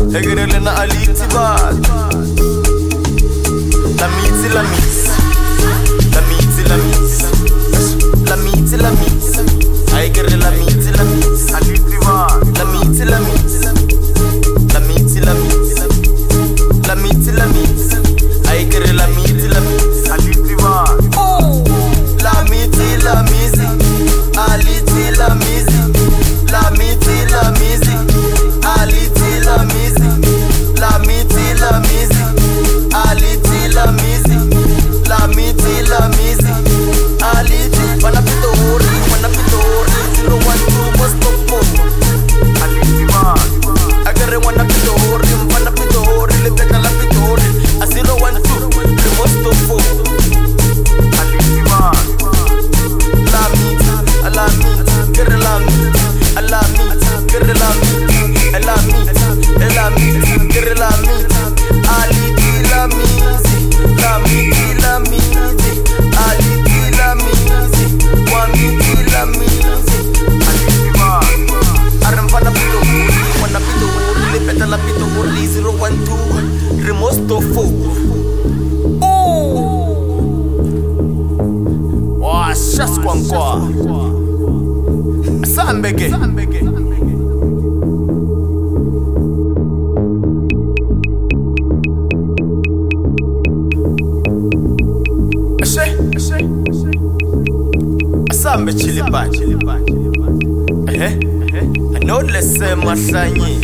Egerele na aliti bad. La miti la mis. La miti la mis. La miti la mis. Egerele la miti la mis. Aliti bad. La miti la mis. La miti la mis. La miti la mis. Egerele la miti la mis. Aliti bad. La miti la misi. Aliti la misi. La miti la misi. Aliti la misi. La miti la misi. Aliti la misi. La miti la misi. Aliti wanapita hori, wanapita hori. 012 must go. Aliti ma. Agare wanapita hori, wanapita hori. Lebeka la pita hori. A 012 we must go. Aliti ma. La miti, la miti, kere la miti, la miti, kere la miti, la miti, la miti, kere la miti. Aliti la misi, la miti la misi, aliti la misi, wa miti la misi. Aliti ma. Arambana pito huri, wana pito huri, lepeta la pito huri. 012 remosto fo. Wa shas kwa Sambege. Asambe chili bad. I know let's say Masani.